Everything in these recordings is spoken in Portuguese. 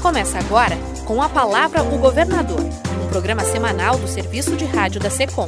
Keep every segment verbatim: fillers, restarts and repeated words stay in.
Começa agora com a Palavra o Governador, um programa semanal do Serviço de Rádio da SECOM.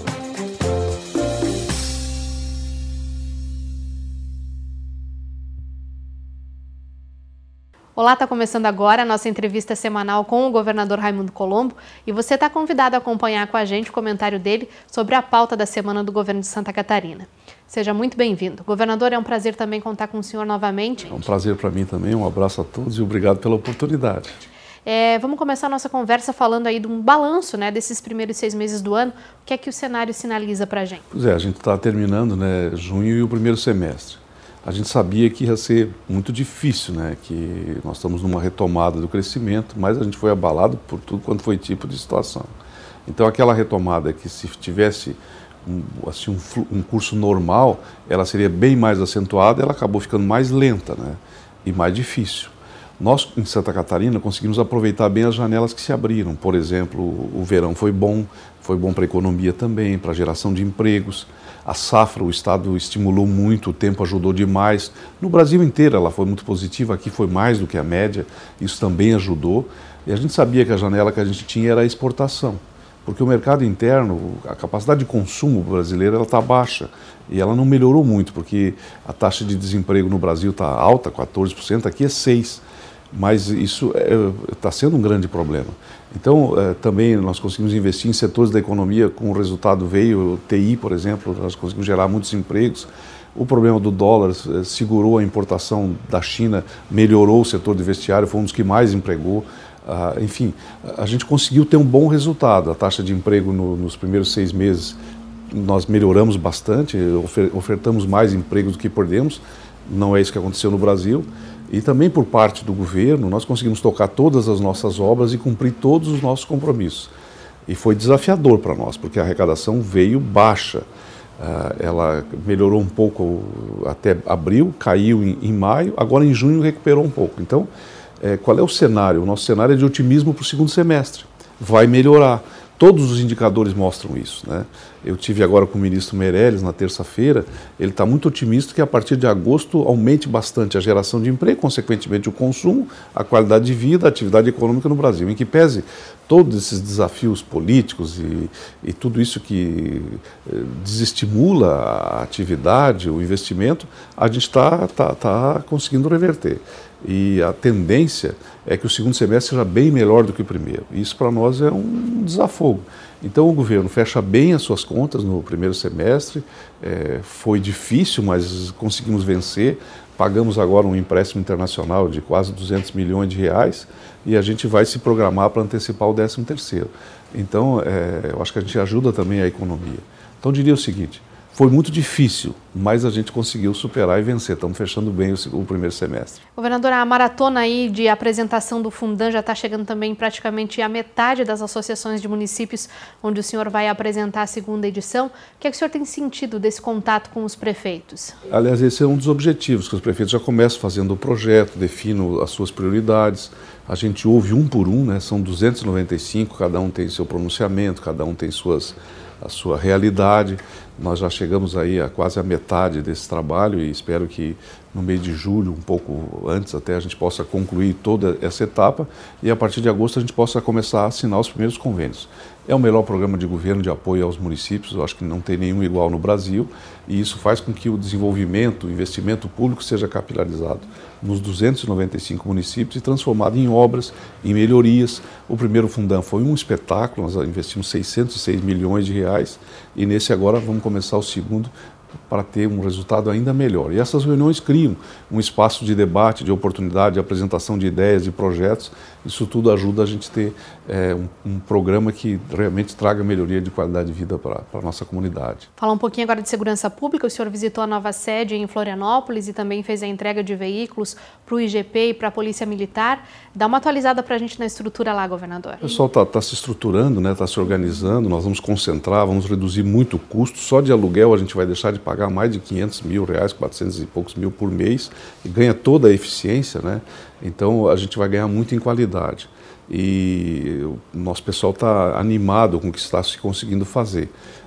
Olá, está começando agora a nossa entrevista semanal com o governador Raimundo Colombo e você está convidado a acompanhar com a gente o comentário dele sobre a pauta da semana do governo de Santa Catarina. Seja muito bem-vindo. Governador, é um prazer também contar com o senhor novamente. É um prazer para mim também, um abraço a todos e obrigado pela oportunidade. É, vamos começar a nossa conversa falando aí de um balanço, né, desses primeiros seis meses do ano. O que é que o cenário sinaliza para a gente? Pois é, a gente está terminando, né, junho e o primeiro semestre. A gente sabia que ia ser muito difícil, né, que nós estamos numa retomada do crescimento, mas a gente foi abalado por tudo quanto foi tipo de situação. Então aquela retomada que se tivesse um, assim, um, um curso normal, ela seria bem mais acentuada, ela acabou ficando mais lenta, né, e mais difícil. Nós, em Santa Catarina, conseguimos aproveitar bem as janelas que se abriram. Por exemplo, o verão foi bom, foi bom para a economia também, para a geração de empregos. A safra, o Estado estimulou muito, o tempo ajudou demais. No Brasil inteiro ela foi muito positiva, aqui foi mais do que a média, isso também ajudou. E a gente sabia que a janela que a gente tinha era a exportação, porque o mercado interno, a capacidade de consumo brasileira, ela está baixa. E ela não melhorou muito, porque a taxa de desemprego no Brasil está alta, quatorze por cento, aqui é seis por cento. Mas isso está é, sendo um grande problema. Então, é, também nós conseguimos investir em setores da economia, com o resultado veio, o T I, por exemplo, nós conseguimos gerar muitos empregos. O problema do dólar é, segurou a importação da China, melhorou o setor de vestiário, foi um dos que mais empregou. Ah, enfim, a gente conseguiu ter um bom resultado. A taxa de emprego no, nos primeiros seis meses, nós melhoramos bastante, ofer ofertamos mais empregos do que perdemos. Não é isso que aconteceu no Brasil. E também por parte do governo, nós conseguimos tocar todas as nossas obras e cumprir todos os nossos compromissos. E foi desafiador para nós, porque a arrecadação veio baixa. Uh, ela melhorou um pouco até abril, caiu em, em maio, agora em junho recuperou um pouco. Então, é, qual é o cenário? O nosso cenário é de otimismo para o segundo semestre. Vai melhorar. Todos os indicadores mostram isso, né? Eu tive agora com o ministro Meirelles na terça-feira, ele está muito otimista que a partir de agosto aumente bastante a geração de emprego, consequentemente o consumo, a qualidade de vida, a atividade econômica no Brasil. Em que pese todos esses desafios políticos e, e tudo isso que eh, desestimula a atividade, o investimento, a gente está tá, tá conseguindo reverter. E a tendência é que o segundo semestre seja bem melhor do que o primeiro. Isso para nós é um desafogo. Então o governo fecha bem as suas contas no primeiro semestre, é, foi difícil, mas conseguimos vencer. Pagamos agora um empréstimo internacional de quase duzentos milhões de reais e a gente vai se programar para antecipar o décimo terceiro. Então é, eu acho que a gente ajuda também a economia. Então eu diria o seguinte, foi muito difícil, mas a gente conseguiu superar e vencer. Estamos fechando bem o, o primeiro semestre. Governador, a maratona aí de apresentação do Fundan já está chegando também praticamente à metade das associações de municípios onde o senhor vai apresentar a segunda edição. O que é que o senhor tem sentido desse contato com os prefeitos? Aliás, esse é um dos objetivos, que os prefeitos já começam fazendo o projeto, definem as suas prioridades. A gente ouve um por um, né? São duzentos e noventa e cinco, cada um tem seu pronunciamento, cada um tem suas... a sua realidade. Nós já chegamos aí a quase a metade desse trabalho e espero que no mês de julho, um pouco antes até, a gente possa concluir toda essa etapa e a partir de agosto a gente possa começar a assinar os primeiros convênios. É o melhor programa de governo de apoio aos municípios, eu acho que não tem nenhum igual no Brasil e isso faz com que o desenvolvimento, o investimento público seja capilarizado nos duzentos e noventa e cinco municípios e transformado em obras, em melhorias. O primeiro Fundan foi um espetáculo, nós investimos seiscentos e seis milhões de reais e nesse agora vamos começar o segundo para ter um resultado ainda melhor. E essas reuniões criam um espaço de debate, de oportunidade, de apresentação de ideias, de projetos. Isso tudo ajuda a gente a ter é, um, um programa que realmente traga melhoria de qualidade de vida para a nossa comunidade. Falar um pouquinho agora de segurança pública. O senhor visitou a nova sede em Florianópolis e também fez a entrega de veículos para o I G P e para a Polícia Militar. Dá uma atualizada para a gente na estrutura lá, governador. O pessoal está tá se estruturando, né, está se organizando, nós vamos concentrar, vamos reduzir muito o custo. Só de aluguel a gente vai deixar de pagar mais de quinhentos mil reais, quatrocentos e poucos mil por mês, e ganha toda a eficiência, né? Então a gente vai ganhar muito em qualidade. E o nosso pessoal está animado com o que está se conseguindo fazer.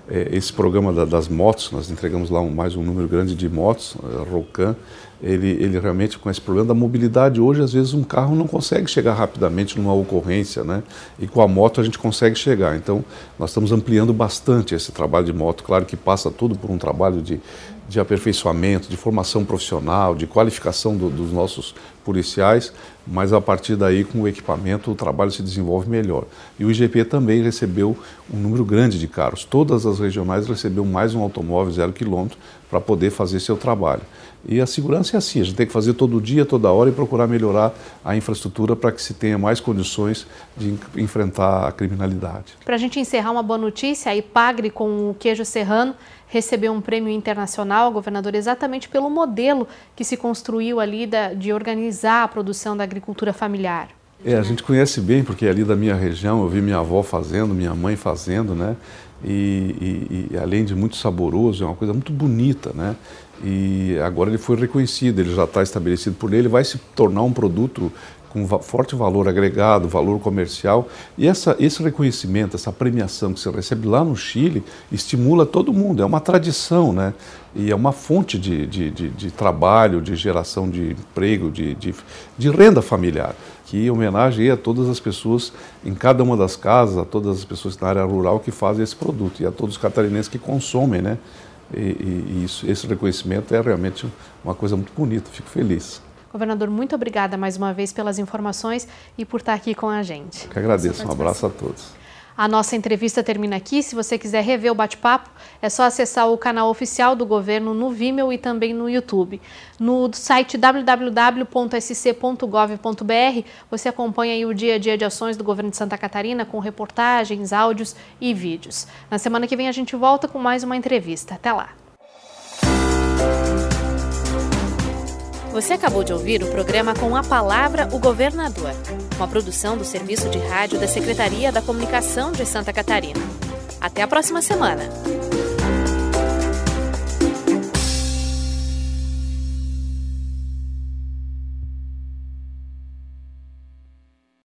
esse programa da, das motos, nós entregamos lá um, mais um número grande de motos, a Rocan, ele, ele realmente com esse problema da mobilidade, hoje às vezes um carro não consegue chegar rapidamente numa ocorrência, né? E com a moto a gente consegue chegar. Então nós estamos ampliando bastante esse trabalho de moto, claro que passa tudo por um trabalho de, de aperfeiçoamento, de formação profissional, de qualificação do, dos nossos policiais, mas a partir daí com o equipamento o trabalho se desenvolve melhor. E o I G P também recebeu um número grande de carros, todas as regionais receberam mais um automóvel zero quilômetro para poder fazer seu trabalho. E a segurança é assim, a gente tem que fazer todo dia, toda hora e procurar melhorar a infraestrutura para que se tenha mais condições de enfrentar a criminalidade. Para a gente encerrar, uma boa notícia, a Ipagre com o queijo serrano recebeu um prêmio internacional, governador, exatamente pelo modelo que se construiu ali da, de organizar a produção da agricultura familiar. É, a gente conhece bem, porque ali da minha região eu vi minha avó fazendo, minha mãe fazendo, né? E, e, e além de muito saboroso, é uma coisa muito bonita, né? E agora ele foi reconhecido, ele já está estabelecido por ele, vai se tornar um produto com forte valor agregado, valor comercial, e essa, esse reconhecimento, essa premiação que você recebe lá no Chile, estimula todo mundo, é uma tradição, né? E é uma fonte de, de, de, de trabalho, de geração de emprego, de, de, de renda familiar, que homenageia a todas as pessoas em cada uma das casas, a todas as pessoas na área rural que fazem esse produto, e a todos os catarinenses que consomem, né? E, e, e isso, esse reconhecimento é realmente uma coisa muito bonita, fico feliz. Governador, muito obrigada mais uma vez pelas informações e por estar aqui com a gente. Eu que agradeço, um abraço a todos. A nossa entrevista termina aqui. Se você quiser rever o bate-papo, é só acessar o canal oficial do governo no Vimeo e também no YouTube. No site w w w ponto s c ponto gov ponto b r você acompanha aí o dia a dia de ações do governo de Santa Catarina com reportagens, áudios e vídeos. Na semana que vem a gente volta com mais uma entrevista. Até lá! Você acabou de ouvir o programa Com a Palavra, o Governador, uma produção do Serviço de Rádio da Secretaria da Comunicação de Santa Catarina. Até a próxima semana!